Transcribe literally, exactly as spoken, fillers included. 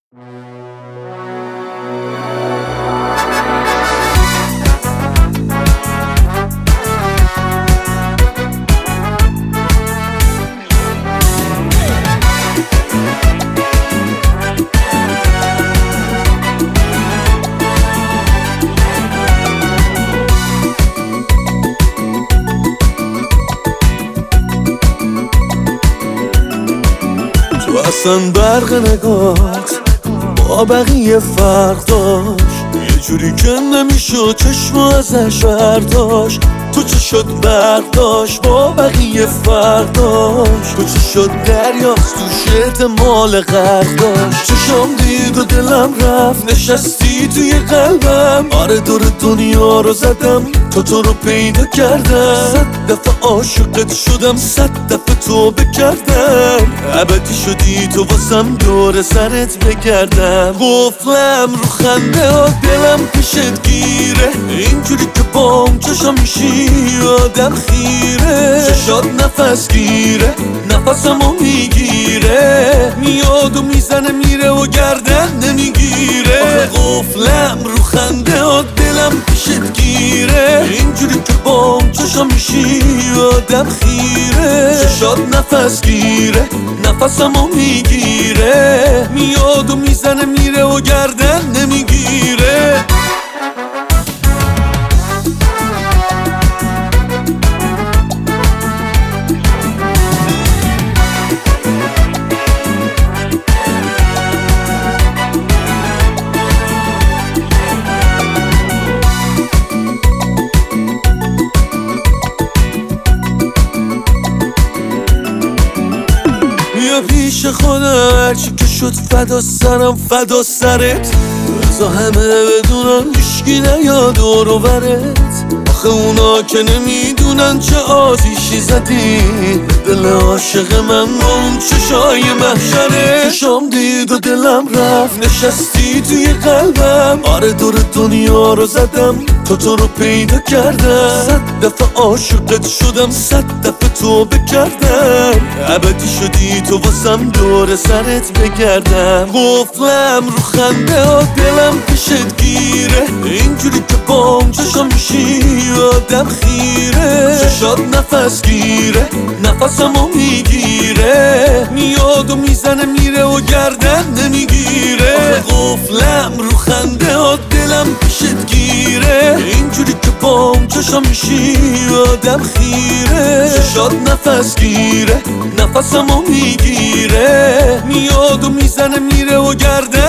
تو اصلا برق نگات با بقیه فرق داشت، یه جوری که نمیشد چشم ازش برداشت. تو چه شد برق داشت با بقیه فرق داشت، تو چه شد دریاست تو احتمال غرق داشت. چشام دید و دلم رفت نشستی توی قلبم، آره دور دنیا رو زدم تو تو رو پیدا کردم. صد دفعه عاشقت شدم، صد دفعه تو بکردم، ابدی شدی تو واسم دور سرت بگردم. قفلم رو خنده ها دلم پیشت گیره، اینجوری که بام چشم میشی آدم خیره. چشات نفس گیره نفسمو میگیره، میاد و میزنه میره و گردن نمیگیره. آخه قفلم رو خنده ها دلم پیشت گیره، اینجوری که بام چشم میشی آدم خیره. چشات نفس گیره نفسمو میگیره، میاد و میزنه میره و گردن نمیگیره. بیا پیش خودم، هرچی که شد فدا سرم فدا سرت. بزا همه بدونن هیشکی نیاد دور و برت، آخه اونا که نمیدونن چه آتیشی زدی دل عاشق من با اون چشای محشره. چشام دید و دلم رفت نشستی توی قلبم، آره دور دنیا رو زدم تو تو رو پیدا کردم. صد دفعه عاشقت شدم، صد دفعه تو بکردم، ابدی شدی تو واسم دور سرت بگردم. قفلم رو خنده ها دلم پیشت گیره، اینجوری که بام چشم میشی آدم خیره. چشات نفس گیره نفسمو میگیره، میاد و میزنه میره و گردن نمیگیره. آخه قفلم رو خنده ها دلم پیشت گیره، اینجوری که بام چشم میشی آدم خیره. چشات نفس گیره نفسمو میگیره، میاد و میزنه میره و گردن